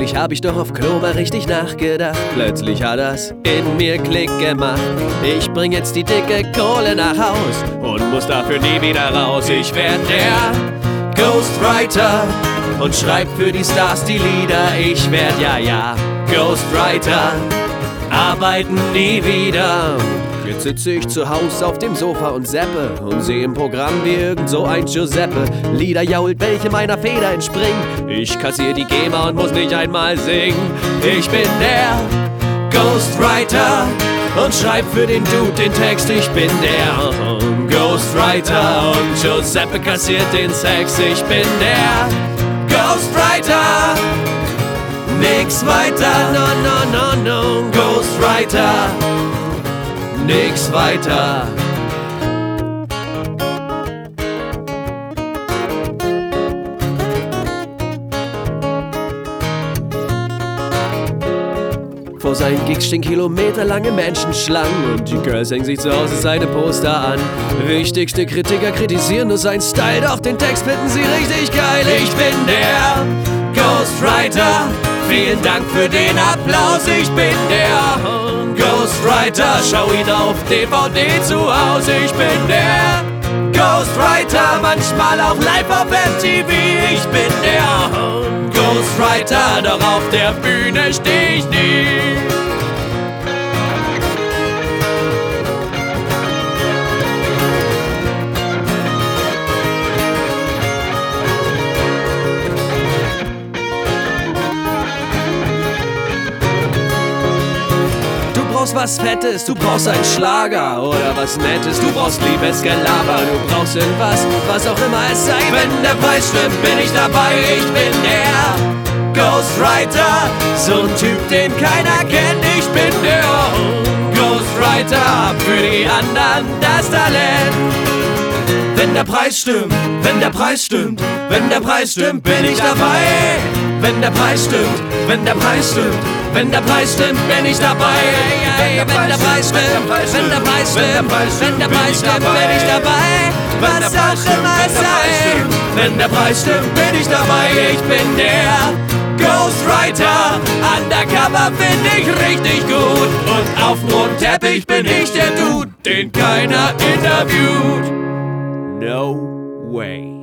Eigentlich hab ich doch auf Klo mal richtig nachgedacht. Plötzlich hat das in mir Klick gemacht. Ich bring jetzt die dicke Kohle nach Haus und muss dafür nie wieder raus. Ich werd der Ghostwriter und schreib für die Stars die Lieder. Ich werd ja Ghostwriter, arbeiten nie wieder. Jetzt sitze ich zu Haus auf dem Sofa und zappe und seh im Programm wie irgend so ein Giuseppe Lieder jault, welche meiner Feder entspringen. Ich kassier die GEMA und muss nicht einmal singen. Ich bin der Ghostwriter und schreib für den Dude den Text. Ich bin der Ghostwriter und Giuseppe kassiert den Sex. Ich bin der Ghostwriter, nix weiter, no, Ghostwriter, nix weiter. Vor seinen Gigs stehen kilometerlange Menschenschlangen und die Girls hängen sich zu Hause seine Poster an. Wichtigste Kritiker kritisieren nur seinen Style, doch den Text finden sie richtig geil. Ich bin der Ghostwriter, vielen Dank für den Applaus. Ich bin der Ghostwriter, schau ihn auf DVD zu Hause. Ich bin der Ghostwriter, manchmal auch live auf MTV. Ich bin der Ghostwriter, doch auf der Bühne steh ich nie. Du brauchst was Fettes, du brauchst einen Schlager oder was Nettes, du brauchst Liebesgelaber, du brauchst irgendwas, was auch immer es sei. Wenn der Preis stimmt, bin ich dabei. Ich bin der Ghostwriter, so ein Typ, den keiner kennt. Ich bin der Ghostwriter, hab für die anderen das Talent. Wenn der Preis stimmt, wenn der Preis stimmt, wenn der Preis stimmt, bin ich dabei. Wenn der Preis stimmt, wenn der Preis stimmt, wenn der Preis stimmt, bin ich dabei. Wenn der Preis stimmt, wenn der Preis stimmt, wenn der Preis stimmt, bin ich dabei. Was auch immer es sei. Wenn der Preis stimmt, bin ich dabei. Ich bin der Ghostwriter, undercover find ich richtig gut. Und auf dem roten Teppich bin ich der Dude, den keiner interviewt. No way.